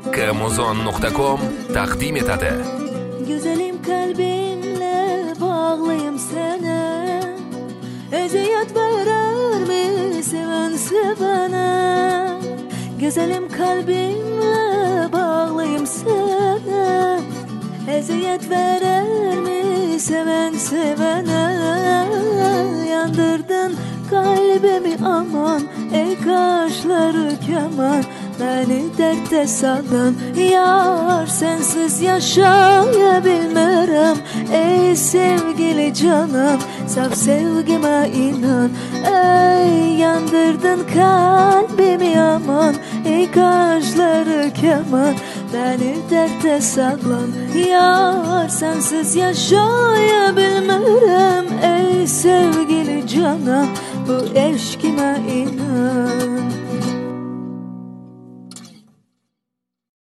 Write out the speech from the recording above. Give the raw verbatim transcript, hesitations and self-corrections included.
Kmozon nokta com takdim etadi. Güzelim kalbimle bağlıyım sana. Eziyet verer mi seven sevene? Güzelim kalbimle bağlıyım sana. Eziyet verer mi seven sevene? Yandırdın kalbimi aman, ey kaşları keman. Beni dertte salan yar, sensiz yaşayabilmem. Ey sevgili canım, saf sevgime inan. Ey yandırdın kalbimi aman, ey kaşları keman. Beni dertte salan yar, sensiz yaşayabilmem. Ey sevgili canım, bu eşkime inan.